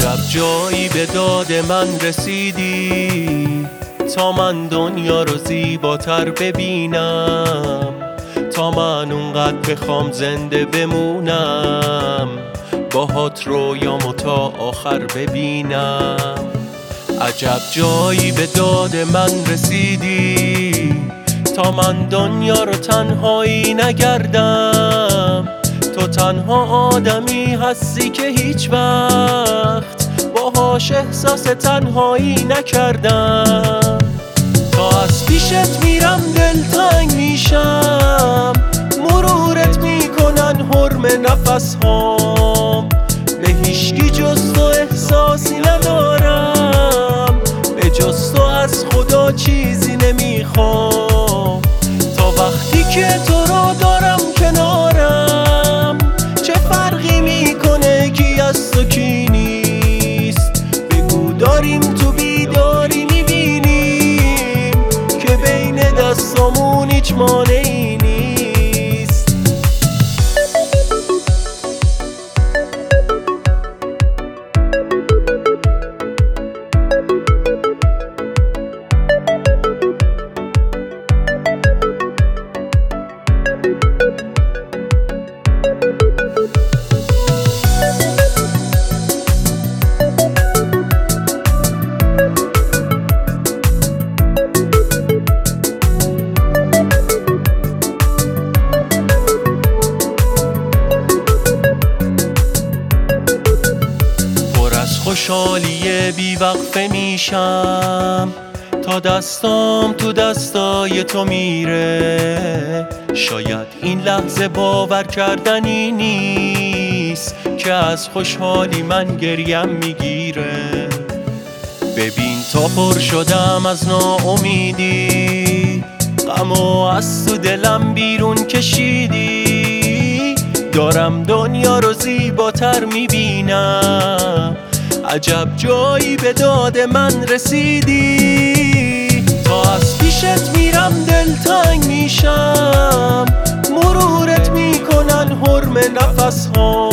عجب جایی به داد من رسیدی تا من دنیا رو زیباتر ببینم، تا من اونقدر بخوام زنده بمونم، باهات رویامو تا آخر ببینم. عجب جایی به داد من رسیدی تا من دنیا رو تنهایی نگردم، تو تنها آدمی هستی که هیچ وقت باهاش احساس تنهایی نکردم. تا از پیشت میرم دلتنگ میشم، مرورت میکنن حرم نفس هام، به هیچکی جز تو احساسی ندارم، به جز تو از خدا چیزی نمیخوام. تا وقتی که تو رو دارم کنارم، چه فرقی میکنه کی از تو کی نیست؟ بگو داریم تو بیداری میبینیم که بین دستامون هیچ مانعی نیست. خوشحالی بیوقفه میشم تا دستام تو دستای تو میره، شاید این لحظه باور کردنی نیست که از خوشحالی من گریم میگیره. ببین تا پر شدم از ناامیدی، غمو از تو دلم بیرون کشیدی، دارم دنیا رو زیباتر میبینم. عجب جایی به داد من رسیدی، تا از پیشت میرم دلتنگ میشم، مرورت میکنن حرم نفس ها،